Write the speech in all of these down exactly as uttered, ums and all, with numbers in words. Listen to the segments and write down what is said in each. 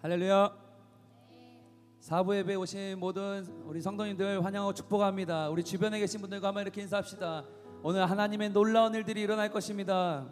할렐루야. 사부 예배에 오신 모든 우리 성도님들 환영하고 축복합니다. 우리 주변에 계신 분들과 한번 이렇게 인사합시다. 오늘 하나님의 놀라운 일들이 일어날 것입니다.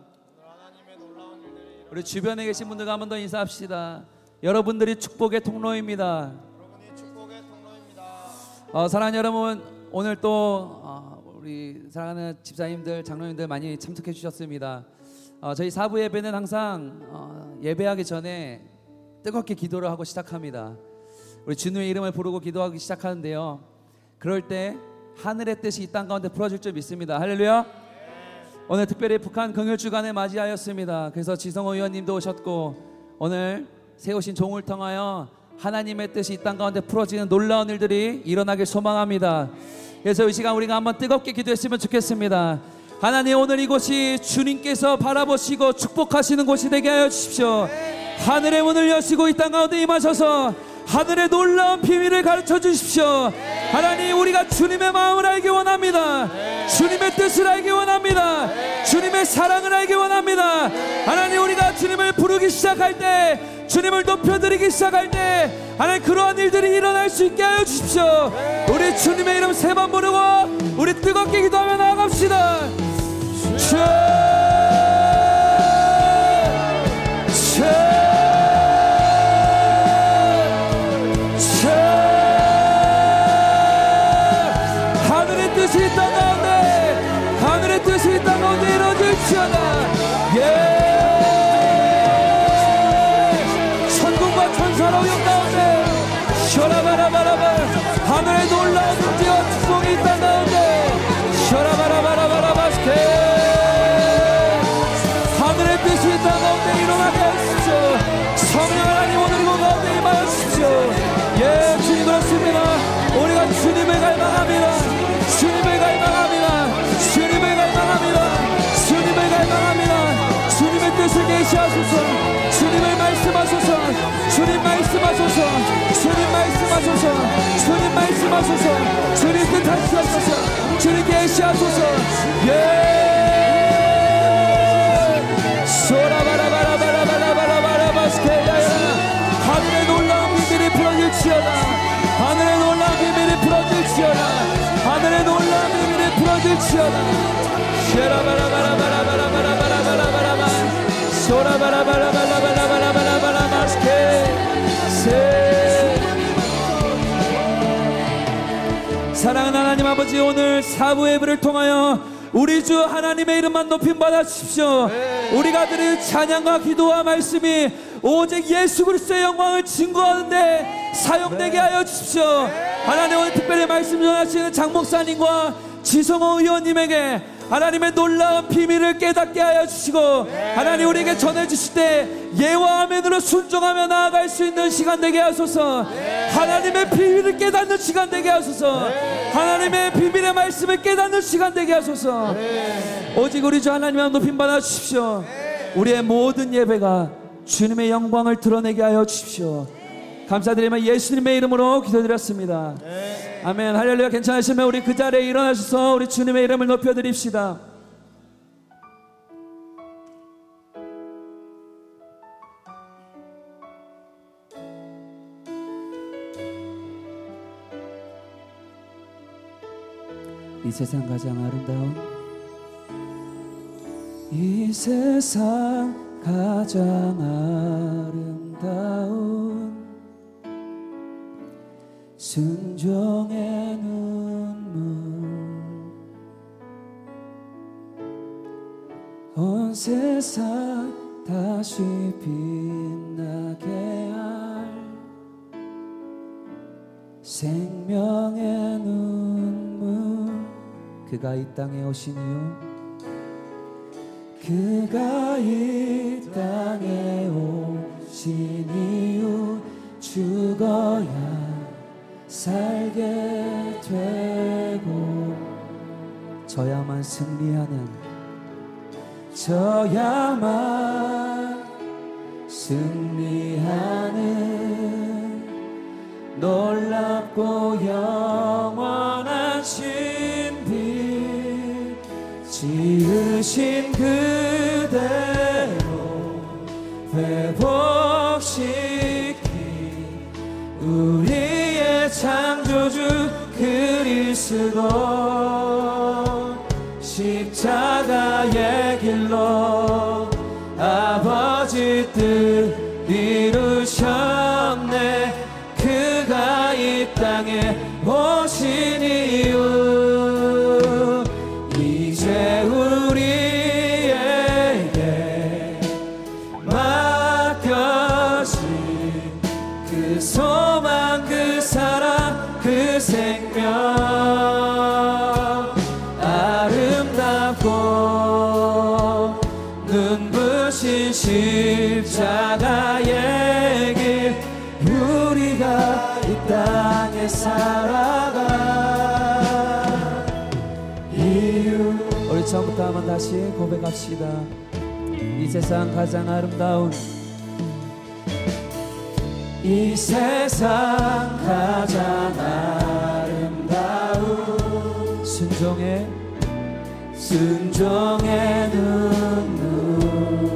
우리 주변에 계신 분들과 한번 더 인사합시다. 여러분들이 축복의 통로입니다. 여러분이 축복의 통로입니다. 어, 사랑하는 여러분, 오늘 또 어, 우리 사랑하는 집사님들, 장로님들 많이 참석해 주셨습니다. 어, 저희 사부 예배는 항상 어, 예배하기 전에 뜨겁게 기도를 하고 시작합니다. 우리 주님의 이름을 부르고 기도하기 시작하는데요, 그럴 때 하늘의 뜻이 이 땅 가운데 풀어질 줄 믿습니다. 할렐루야. 오늘 특별히 북한 긍휼주간을 맞이하였습니다. 그래서 지성호 의원님도 오셨고, 오늘 세우신 종을 통하여 하나님의 뜻이 이 땅 가운데 풀어지는 놀라운 일들이 일어나길 소망합니다. 그래서 이 시간 우리가 한번 뜨겁게 기도했으면 좋겠습니다. 하나님, 오늘 이곳이 주님께서 바라보시고 축복하시는 곳이 되게 하여 주십시오. 하늘의 문을 여시고 이 땅 가운데 임하셔서 하늘의 놀라운 비밀을 가르쳐 주십시오. 하나님, 우리가 주님의 마음을 알기 원합니다. 주님의 뜻을 알기 원합니다. 주님의 사랑을 알기 원합니다. 하나님, 우리가 주님을 부르기 시작할 때, 주님을 높여드리기 시작할 때, 하나님, 그러한 일들이 일어날 수 있게 하여 주십시오. 우리 주님의 이름 세 번 부르고 우리 뜨겁게 기도하며 나아갑시다. 주, 주. 뜻이 이 땅 가운데 이루어질지어다. 예. 천국과 천사로 영 가운데 셔라바라바라바 하늘의 놀라운 은혜와 축복이 이 땅 가운데 셔라바라바라바라바스케 하늘의 뜻이 이 땅 가운데 일어나게 하십시오. 성령 하나님, 오늘 이곳 가운데 임하여 주십시오. 예, 주님 그렇습니다. 우리가 주님을 갈망합니다. 주님을 갈망합니다. 주님을 갈망합니다. 주님을 갈망합니다. 주님의 뜻을 계시하소서. 주님을 말씀하소서. 주님 말씀하소서. 주님 말씀하소서. 주님 말씀하소서. 주님 뜻하시옵소서. 주님 계시하소서. 예. 소라바라바라바라바라바라바스케야야. 하늘의 놀라운 비밀이 풀어질지어다. 하늘의 놀라운 비밀이 풀어질지어다. 하늘의 놀라운 비밀이 풀어질지어다. 쉐라바라바라바라바라바라바라바라바라바 소라바라바라바라바라바라바라바라바스케 세. 사랑하는 하나님 아버지, 오늘 사부 예배를 통하여 우리 주 하나님의 이름만 높임 받아 주십시오. 네. 우리가 드릴 찬양과 기도와 말씀이 오직 예수 그리스도의 영광을 증거하는데 사용되게 하여 주십시오. 네. 하나님, 오늘 특별히 말씀 전하시는 장 목사님과 지성호 의원님에게 하나님의 놀라운 비밀을 깨닫게 하여 주시고, 네. 하나님, 우리에게 전해주실 때 예와 아멘으로 순종하며 나아갈 수 있는 시간 되게 하소서. 네. 하나님의 비밀을 깨닫는 시간 되게 하소서. 네. 하나님의 비밀의 말씀을 깨닫는 시간 되게 하소서. 네. 오직 우리 주 하나님만 높임 받아 주십시오. 네. 우리의 모든 예배가 주님의 영광을 드러내게 하여 주십시오. 네. 감사드리며 예수님의 이름으로 기도드렸습니다. 네. 아멘. 할렐루야. 괜찮으시면 우리 그 자리에 일어나셔서 우리 주님의 이름을 높여드립시다. 이 세상 가장 아름다운, 이 세상 가장 아름다운 순종의 눈물, 온 세상 다시 빛나게 할 생명의 눈물. 그가 이 땅에 오신 이유, 그가 이 땅에 오신 이유, 죽어야 살게 되고 저야만 승리하는, 저야만 승리하는 놀랍고 영원한 신비, 지으신 그대로 회복시키 그리스도 십자가의 길로 아버지 뜻 이루셨네. 그가 이 땅에 오신 이유 이제 우리에게 맡겨진 그 소망 그 사랑 그 생명 아름답고 눈부신 십자가의 길 우리가 이 땅에 살아가 이유. 우리 처음부터 한번 다시 고백합시다. 이 세상 가장 아름다운 이 세상 가장 아름다운 순종의 순종의 눈물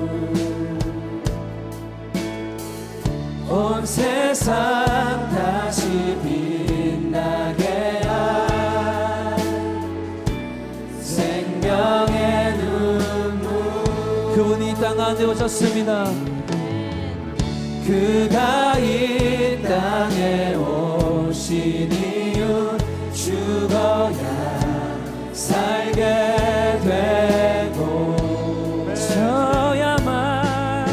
온 세상 다시 빛나게 할 생명의 눈물. 그분이 이 땅 가운데 오셨습니다. 그가 이 땅에 오신 이유 죽어야 살게 되고 져야만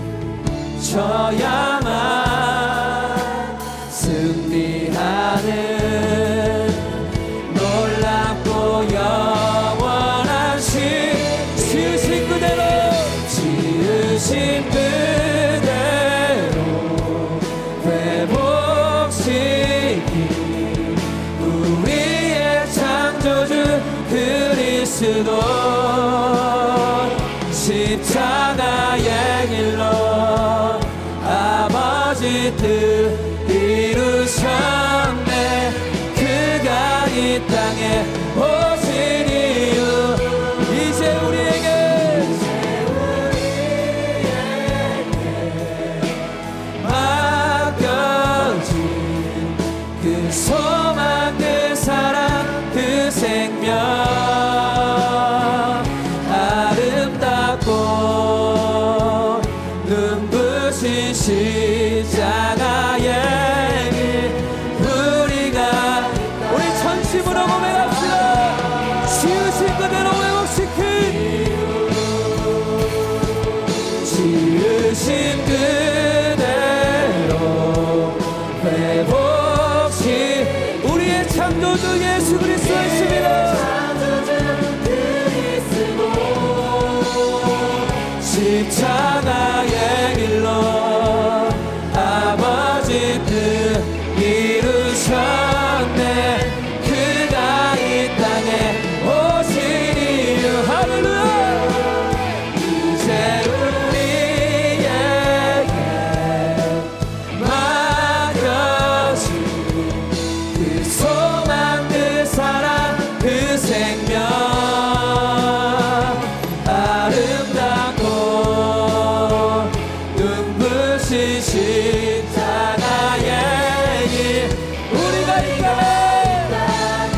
져야만 승리하는 놀랍고 영원한 신 지으신 그대로 지으신 그대로 회복시키 우리의 창조주 그리스도 십자가의 길로 아버지 뜻 이루셨네. 그가 이 땅에 오신 이유 이제 우리에게 맡겨진 그 소망 그 사랑 그 생명 아름답고 눈부신 십자가의 길 우리가 우리 전심으로 고백합시다. 지으신 그대로 회복시킨 지으신 그대로 회복시 우리의 창조주 예수 그리스도 있습니다. 십자가의 길로 아버지 뜻 이루셨네. 그가 이 땅에 오신 이유 할렐루야. 이제 우리에게 맡겨진 그 소망 그 사랑 그 생명 아름답고 눈부신 십자가의 길 우리가 이 땅에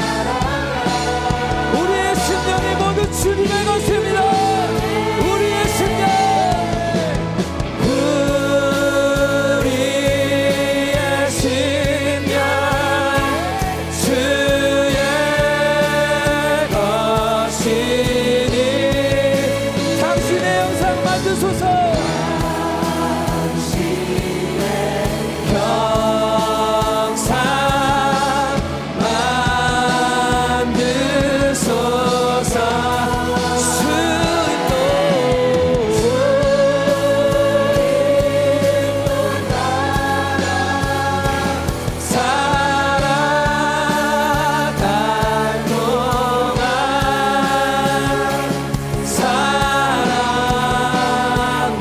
우리의 심령이 모두 주님의 것입니다. 우리의 심령 우리의 심령 주의 것이니 당신의 영상 만드소서. 영상 만드소서. 주님도 살아갈 동안 사랑하며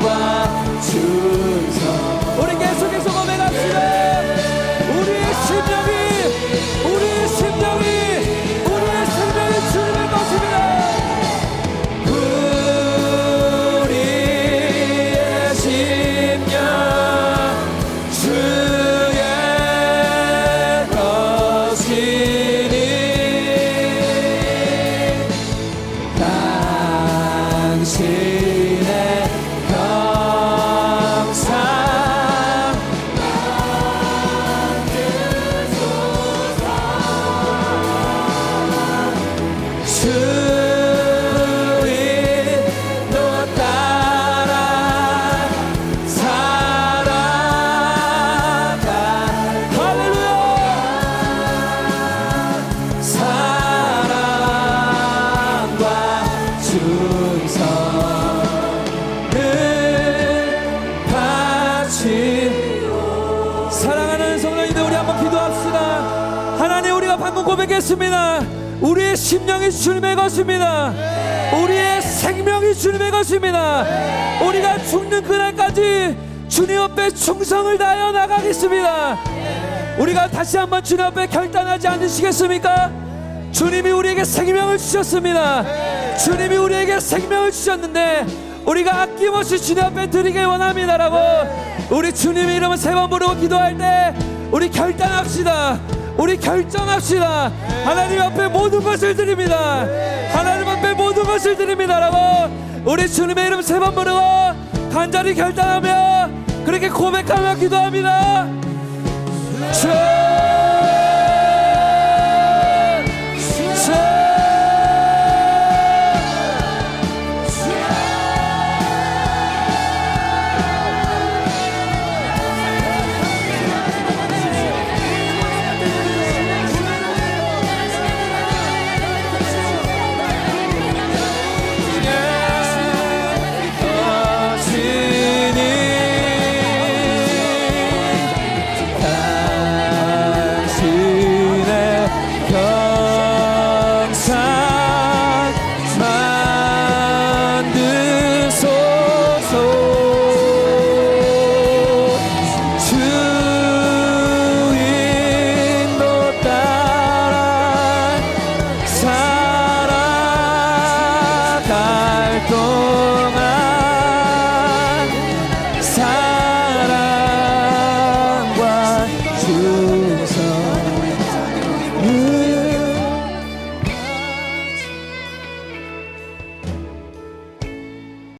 고백하겠습니다. 우리의 심령이 주님의 것입니다. 우리의 생명이 주님의 것입니다. 우리가 죽는 그날까지 주님 앞에 충성을 다하여 나가겠습니다. 우리가 다시 한번 주님 앞에 결단하지 않으시겠습니까? 주님이 우리에게 생명을 주셨습니다. 주님이 우리에게 생명을 주셨는데 우리가 아낌없이 주님 앞에 드리길 원합니다라고 우리 주님의 이름을 세 번 부르고 기도할 때 우리 결단합시다. 우리 결정합시다. 하나님 앞에 모든 것을 드립니다. 하나님 앞에 모든 것을 드립니다라고 우리 주님의 이름 세 번 부르고 간절히 결단하며 그렇게 고백하며 기도합니다. 주